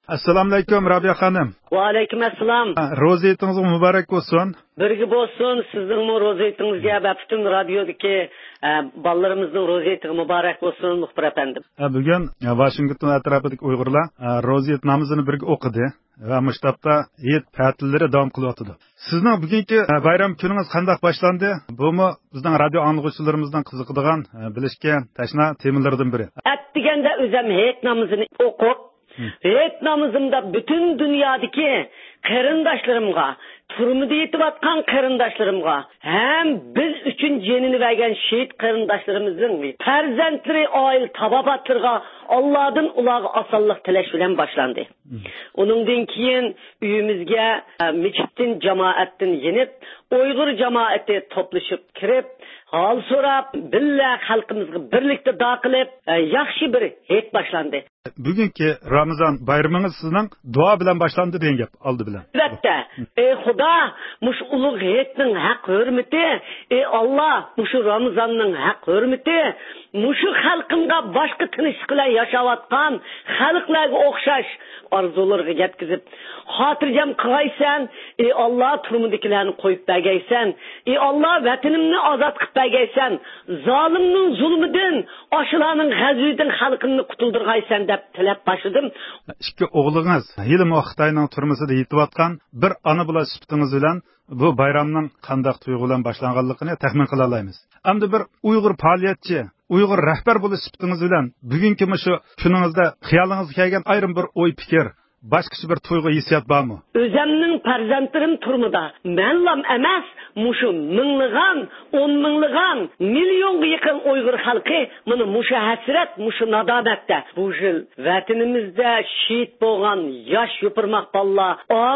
Assalomu alaykum, Rabia xonim. Va alaykum assalom. Ro'ziyatingiz muborak bo'lsin. Birga bo'lsin, sizning ro'ziyatingizga va butun radiodagi bolalarimizning ro'ziyatiga muborak bo'lsin, muxbir afandim. Bugun Washington atrofidagi Uyg'urlar ro'ziyat namozini birga o'qidi va mushtabda Eid ta'tillari davom qilyotdi. Sizning bugungi bayram kuningiz qanday boshlandi? Bumi bizning radio anglag'uvchilarimizdan qiziqadigan, bilishga tashna temalardan biri. Atdiganda o'zim Eid namozini o'qib, Eid namozimda butun dunyodagi qarindoshlarimga, turmida yetayotgan qarindoshlarimga, ham biz uchun jonini bergan shehid qarindoshlarimizning farzandlari, oil tabobatlarga Allohdan ularga osonlik tilash bilan boshlandi. Uningdan keyin uyimizga masjiddan jamoatdan yenib, Uyg'ur jamoati to'plashib kirib, hol so'rab, billa xalqimizga birlikda duo qilib, yaxshi bir Eid boshlandi. Bugungi Ramazon bayramingiz sizning duo bilan boshlandi degan gap oldi bilan. Albatta. Ey Xudo, mush ulug' Eidning haq hurmati, ey Alloh, mush Ramazonning haq hurmati, mush xalqimga boshqa tinchlik bilan yashayotgan xalqlarga o'xshash orzularga yetkazib, xotirjam qilgaysan, ey Alloh, turmudikilarni qo'yib bergaysan, ey Alloh, vatanimni ozod qilib bergaysan, zolimning zulmidan, oshilarning g'azibidan xalqimni qutuldirgaysan deb tilab boshladim. Ikki o'g'lingiz yilmi Xitoyning turmusida yetayotgan bir ona bola sifatingiz bilan bu bayramning qanday tuyg'ulan boshlanganligini taxmin qila olamiz. Hamda bir Uyg'ur faoliyatchi, Uyg'ur rahbar bo'lish sifatingiz bilan bugungi shu kuningizda xayolingizga kelgan ayrim bir o'y fikr, başqacha bir tuyg'u hissiyat bormi? O'zimning farzandlarim turmida, menlam emas, mushu minglagan, 10 minglagan, millionga yaqin Uyg'ur xalqi mana mushu hasrat, mushu nadomatda bu yil vatanimizda shehid bo'lgan yosh yupirmoq bolalar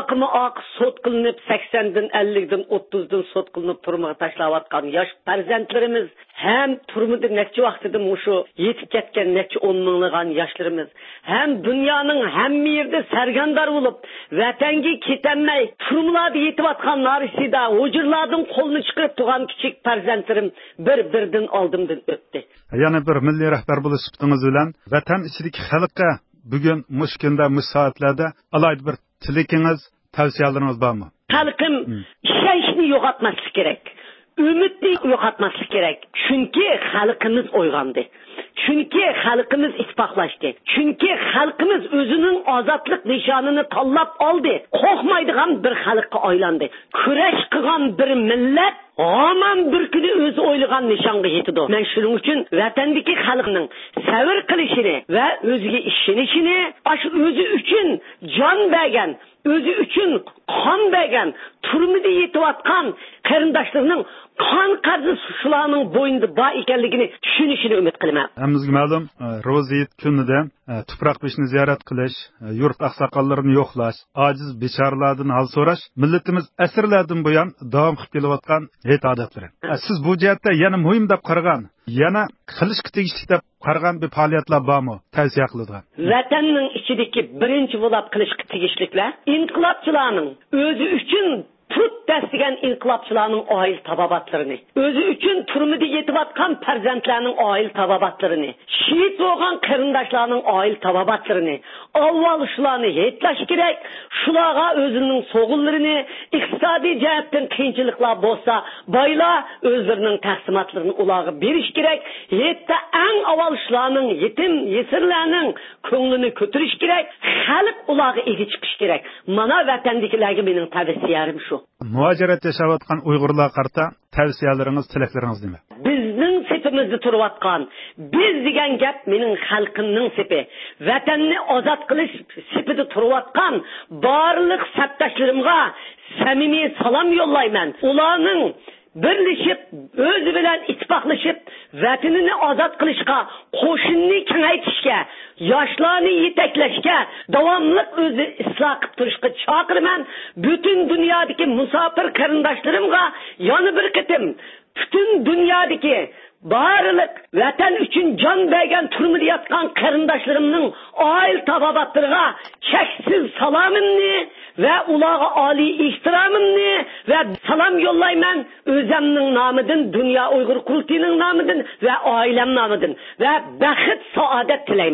oq sud qilinib 80 dan 50 dan 30 dan sud qilinib turmaga tashlayotgan yosh farzandlarimiz ham turmida necha vaqtida mushu yetib ketgan necha 10 minglagan yoshlarimiz ham dunyoning hamma yerda sargandar bo'lib, vatanga ketanmay, turmlarda yetayotgan narisida hujurlardan qo'lni chiqarib turgan kichik farzandlarim bir-birdan oldimdan o'tdi. Yana bir milliy rahbar bo'lish sifatingiz bilan vatan ichidagi xalqqa bugun mush kunda, mush soatlarda alohida bir tilakingiz, tavsiyalaringiz bormi? Xalqim ishonchni yo'qotmaslik kerak. Umidni yo'qotmaslik kerak. Chunki xalqimiz uyg'ondi. Chunki xalqimiz ittifoqlashdi. Chunki xalqimiz o'zining ozodlik nishonini tanlab oldi. Qo'rqmaydigan bir xalqqa aylandi. Kurash qilgan bir millat Aman bir kuni o'zi o'ylagan nishonga yetdi. Men shuning uchun vatandagi xalqning sabr qilishini va o'ziga ishonishini, o'zi uchun jon bergan, o'zi uchun qon bergan, turmida yetayotgan qarindoshlarining qon qarzi shularning bo'yinda bor ekanligini tushunishini umid qilaman. Hamimizga ma'lum, Ro'ziyat kunida tuproq beshini ziyorat qilish, yurt oqsoqollarini yo'qlash, ojiz bechoralardan hol so'rash millatimiz asrlardan buyon davom qilib kelayotgan Eid odatlari. Siz bu jihatda yana muhim deb qaragan, yana qilishga tegishli deb qaragan bir faoliyatlar bormi? Tavsiya qiladigan. Vatanning ichidagi birinchi bo'lib qilishga tegishliklar inqilobchilarning o'zi uchun tut dastigan inqilobchilarning oil tabobatlarini, o'zi uchun turmida yetayotgan farzandlarning oil tabobatlarini, shehid bo'lgan qarindoshlarning oil tabobatlarini, avval shularni yetlash kerak. Shularga o'zining so'g'inlarini, iqtisodiy jihatdan qiyinchiliklar bo'lsa, boylar o'zlarining taqsimotlarini ularga berish kerak. Yetda eng avval shularning yetim, yesirlarning ko'nglini ko'tarish kerak. Xalq ularga ega chiqish kerak. Mana vatandagilarga mening tavsiyalarim shu. Muajirat yashayotgan Uyg'urlar qarta tavsiyalaringiz, tilaklaringiz nima? Bizning sepimizda turayotgan, biz degan gap mening xalqimning sepi. Vatanni ozod qilish sepida turayotgan barliq sabdoshlarimga samimiy salom yo'llayman. Ularning birlashib, o'zi bilan ittifoqlashib, vatanini ozod qilishga, qo'shinni kengaytirishga, yoshlarni yetaklashga, davomli o'zi isloh qilib turishga chaqiraman. Butun dunyodagi musofir qarindoshlarimga yana bir qitim butun dunyodagi barliq vatan uchun jon bergan turmida yotgan qarindoshlarimning oil tabobatlariga cheksiz salomimni va ularga oliy ehtiromimni va salom yo'llayman. O'zimning nomidan, Dunyo Uyg'ur qurultiyining nomidan va oilam nomidan va baxt saodat tilayman.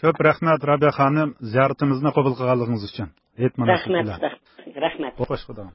Ko'p rahmat Robiya xonim ziyoratimizni qabul qilganligingiz uchun. Rahmat. Xo'sh xudo.